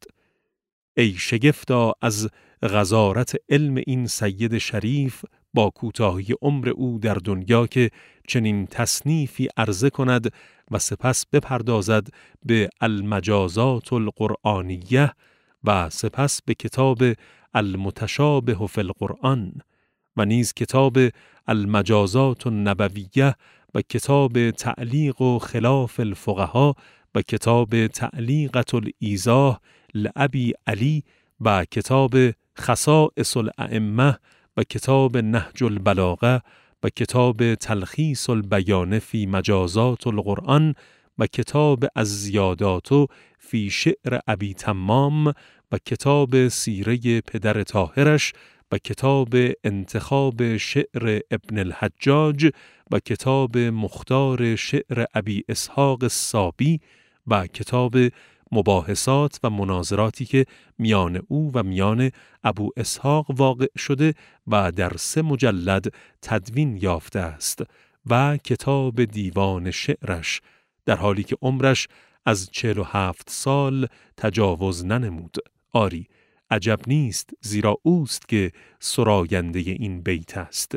ای شگفتا از غزارت علم این سید شریف با کوتاهی عمر او در دنیا که چنین تصنیفی عرضه کند و سپس بپردازد به المجازات القرآنیه و سپس به کتاب المتشابه فی القرآن و نیز کتاب المجازات النبویه و کتاب تعلیق و خلاف الفقها و کتاب تعلیقة الایضاح لابی علی و کتاب خصائص الائمه و کتاب نهج البلاغه و کتاب تلخیص البیان فی مجازات القرآن و کتاب الزیادات فی شعر ابی تمام و کتاب سیره پدر طاهرش و کتاب انتخاب شعر ابن الحجاج و کتاب مختار شعر ابی اسحاق الصابی و کتاب مباحثات و مناظراتی که میان او و میان ابو اسحاق واقع شده و در 3 مجلد تدوین یافته است و کتاب دیوان شعرش در حالی که عمرش از 47 سال تجاوز ننمود. آری عجب نیست زیرا اوست که سراینده این بیت است.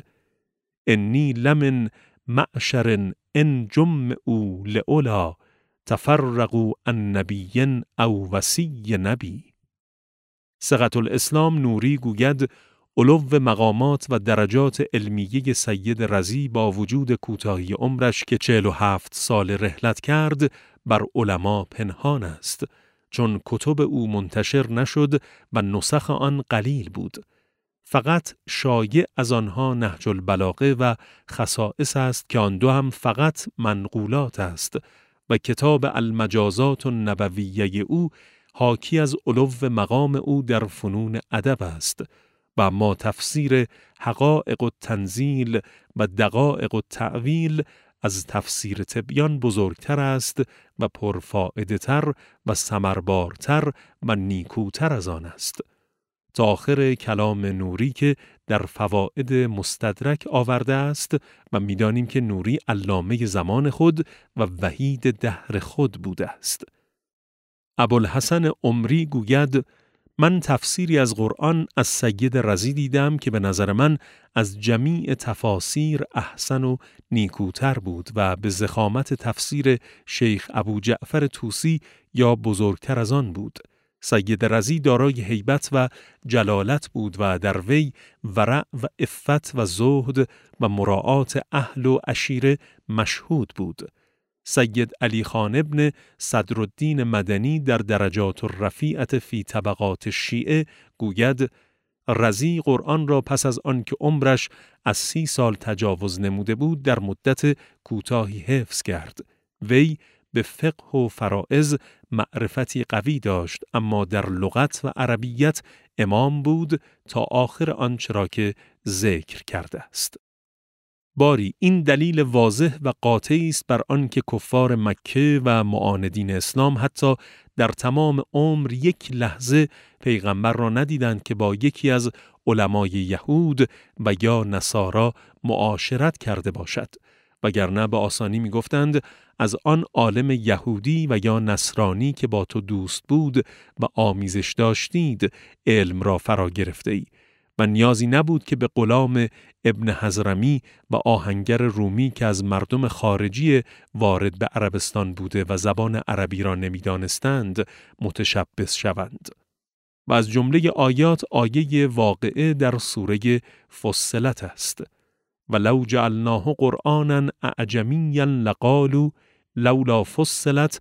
انی لمن معشر ان جمعوا لعلا تفرقوا عن نبی او وصی نبی. ثقة الاسلام نوری گوید علو مقامات و درجات علمیه سید رضی با وجود کوتاهی عمرش که 47 سال رحلت کرد بر علما پنهان است، چون کتب او منتشر نشد و نسخ آن قلیل بود. فقط شایع از آنها نهج البلاغه و خصائص است که آن دو هم فقط منقولات است و کتاب المجازات النبویه او حاکی از علو مقام او در فنون ادب است و اما تفسیر حقائق التنزیل و دقائق التأویل از تفسیر تبیان بزرگتر است و پرفائده تر و ثمربارتر و نیکوتر از آن است. تا آخر کلام نوری که در فواید مستدرک آورده است و می‌دانیم که نوری علامه زمان خود و وحید دهر خود بوده است. ابوالحسن عمری گوید من تفسیری از قرآن از سید رضی دیدم که به نظر من از جمیع تفاسیر احسن و نیکوتر بود و به ضخامت تفسیر شیخ ابو جعفر طوسی یا بزرگتر از آن بود. سید رضی دارای هیبت و جلالت بود و در وی ورع و عفت و زهد و مراعات اهل و عشیره مشهود بود. سید علی خان ابن صدرالدین مدنی در درجات الرفیعة فی طبقات الشیعه گوید رضی قرآن را پس از آن که عمرش از 30 سال تجاوز نموده بود در مدت کوتاهی حفظ کرد. وی به فقه و فرائض معرفتی قوی داشت اما در لغت و عربیت امام بود تا آخر آنچه را که ذکر کرده است. باری این دلیل واضح و قاطعی است بر آن که کفار مکه و معاندین اسلام حتی در تمام عمر یک لحظه پیغمبر را ندیدند که با یکی از علمای یهود و یا نصارا معاشرت کرده باشد، وگرنه به آسانی می گفتند از آن عالم یهودی و یا نصرانی که با تو دوست بود و آمیزش داشتید علم را فرا گرفته ای و نیازی نبود که به غلام ابن حضرمی و آهنگر رومی که از مردم خارجی وارد به عربستان بوده و زبان عربی را نمی‌دانستند متشبث شوند. و از جمله آیات آیه واقعه در سوره فصلت است. ولو جعلناه قرآنا اعجمیا لقالوا لولا فصلت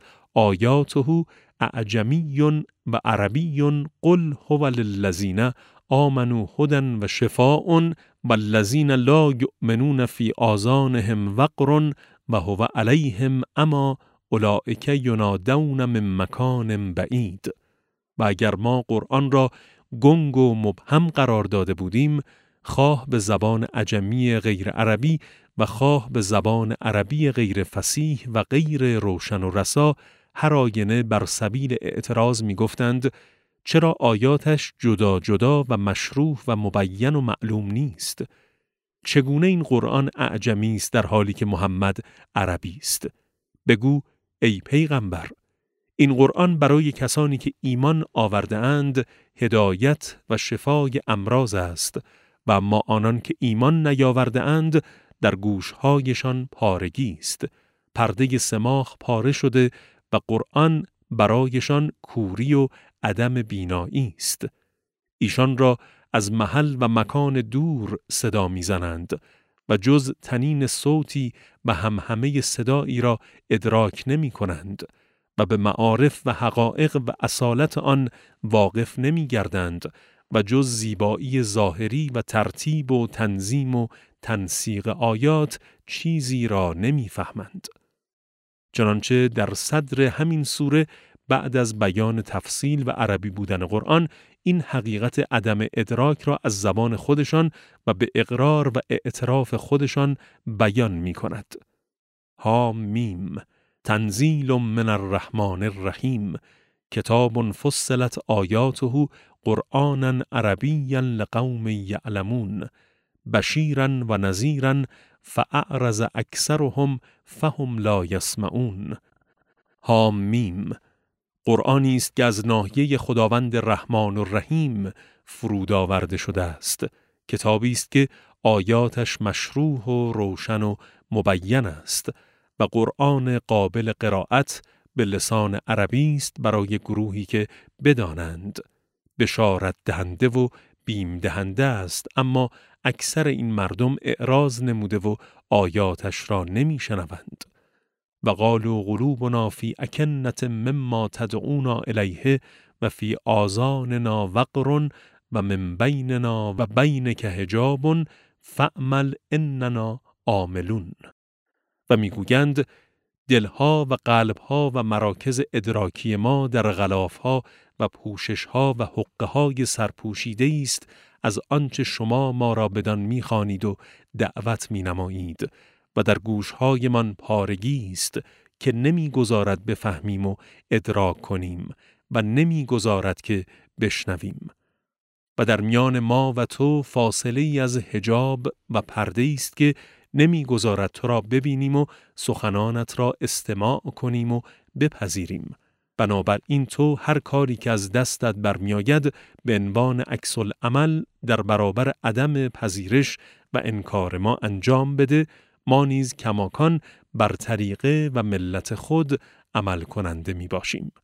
آیاته اعجمی و عربی قل هو للذین آمنوا هدى و شفاء والذین لا یؤمنون فی آذانهم وقر و هو علیهم اما اولئک ینادون من مکان بعید. و اگر ما قرآن را گنگ و مبهم قرار داده بودیم، خواه به زبان عجمی غیر عربی و خواه به زبان عربی غیر فصیح و غیر روشن و رسا، هر آینه بر سبیل اعتراض می گفتند چرا آیاتش جدا جدا و مشروح و مبین و معلوم نیست؟ چگونه این قرآن اعجمی است در حالی که محمد عربی است؟ بگو ای پیغمبر، این قرآن برای کسانی که ایمان آورده اند هدایت و شفای امراض است و اما آنان که ایمان نیاورده اند در گوشهایشان پارگی است. پرده سماخ پاره شده و قرآن برایشان کوری و عدم بینایی است. ایشان را از محل و مکان دور صدا میزنند و جز تنین صوتی و همهمه صدایی را ادراک نمی کنند و به معارف و حقایق و اصالت آن واقف نمی گردند و جز زیبایی ظاهری و ترتیب و تنظیم و تنسیق آیات چیزی را نمی فهمند. چنانچه در صدر همین سوره بعد از بیان تفصیل و عربی بودن قرآن این حقیقت عدم ادراک را از زبان خودشان و به اقرار و اعتراف خودشان بیان می کند. حامیم تنزیل من الرحمن الرحیم کتاب فصلت آیاته قرآنا عربیا لقوم یعلمون بشیرا و نذیرا فاعرض اکثرهم فهم لا یسمعون. حامیم قرآنی است که از ناحیه خداوند رحمان و رحیم فرود آورده شده است. کتابی است که آیاتش مشروح و روشن و مبین است و قرآن قابل قرائت به لسان عربی است برای گروهی که بدانند. بشارت دهنده و بیم دهنده است، اما اکثر این مردم اعراض نموده و آیاتش را نمی شنوند. و قالوا قلوبنا فی اکنة مما تدعونا الیه و فی آذاننا وقر و من بیننا و بینک حجاب فاعمل اننا عاملون. و میگویند دلها و قلبها و مراکز ادراکی ما در غلافها و پوششها و حقه‌های سرپوشیده است از آنچه شما ما را بدان می‌خوانید و دعوت می‌نمایید و در گوش‌هایمان پارگی است که نمی‌گذارد بفهمیم و ادراک کنیم و نمی‌گذارد که بشنویم. و در میان ما و تو فاصله‌ای از حجاب و پرده است که نمی‌گذارد تو را ببینیم و سخنانت را استماع کنیم و بپذیریم. بنابراین تو هر کاری که از دستت برمیآید به عنوان عکس العمل در برابر عدم پذیرش و انکار ما انجام بده، ما نیز کماکان بر طریقه و ملت خود عمل کننده می باشیم.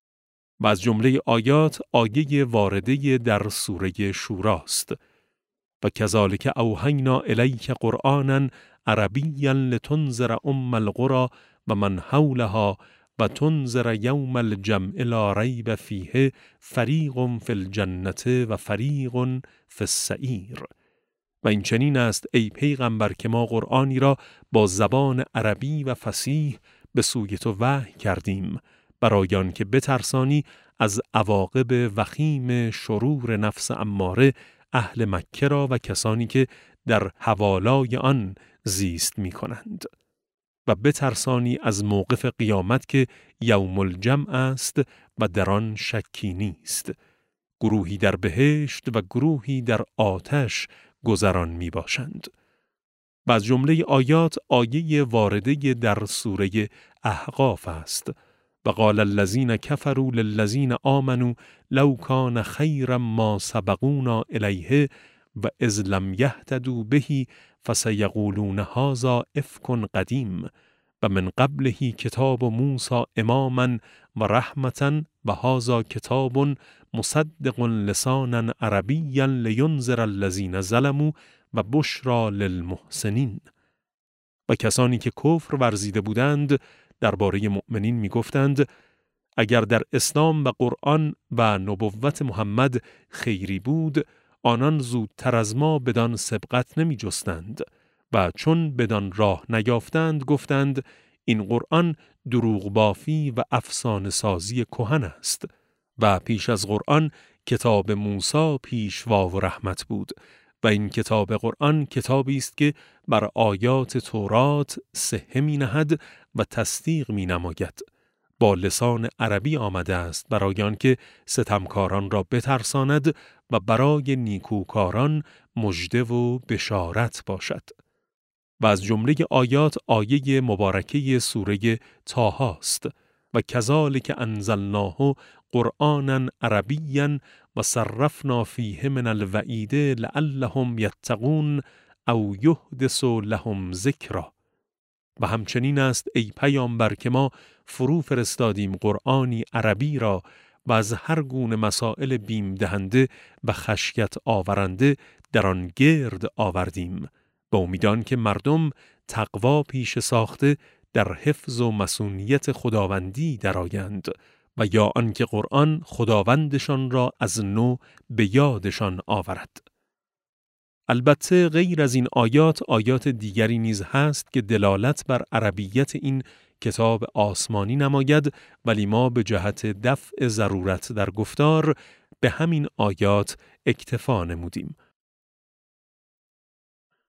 و از جمله آیات آیه وارده در سوره شوراست. و کذالک اوحینا الیک قرآنا عربیا لتنذر القری و من حولها و تنذر یوم الجمع لا ریب فیه فریق فی الجنة و فریق فی السعیر. و این چنین است ای پیغمبر که ما قرآنی را با زبان عربی و فصیح به سوی تو وحی کردیم برای آنکه بترسانی از عواقب وخیم شرور نفس اماره اهل مکه را و کسانی که در حوالای آن زیست می کنند و بترسانی از موقف قیامت که یوم الجمع است و در آن شکی نیست. گروهی در بهشت و گروهی در آتش گذران می باشند. و از جمله آیات آیه وارده در سوره احقاف است. و قال الذین کفروا للذین آمنوا لو کان خیرا ما سبقونا الیه و اذ لم یهتدوا به فسیقولون هذا افک قدیم و من قبله کتاب موسی اماما و رحمتا و هذا کتاب مصدق لسانا عربیا لینذر الذین ظلموا و بشری للمحسنین. و کسانی که کفر ورزیده بودند درباره مؤمنین می گفتند اگر در اسلام و قرآن و نبوت محمد خیری بود آنان زودتر از ما بدان سبقت نمی جستند و چون بدان راه نیافتند گفتند این قرآن دروغ بافی و افسانه سازی کهن است و پیش از قرآن کتاب موسی پیشوا و رحمت بود و این کتاب قرآن کتابی است که بر آیات تورات صحه می نهد و تصدیق می نماید. با لسان عربی آمده است برای آنکه ستمکاران را بترساند و برای نیکوکاران مژده و بشارت باشد. و از جمله آیات آیه مبارکه سوره طه است. و کذالک انزلناه قرآنا عربیا و صرفنا فیه من الوعید لعلهم یتقون او یحدث لهم ذکرا. و همچنین است ای پیامبر که ما فرو فرستادیم قرآنی عربی را و از هر گونه مسائل بیم دهنده و خشیت آورنده در آن گرد آوردیم با امیدان که مردم تقوا پیش ساخته در حفظ و مصونیت خداوندی درآیند و یا آنکه قرآن خداوندشان را از نو به یادشان آورد. البته غیر از این آیات دیگری نیز هست که دلالت بر عربیت این کتاب آسمانی نماید، ولی ما به جهت دفع ضرورت در گفتار به همین آیات اکتفا نمودیم.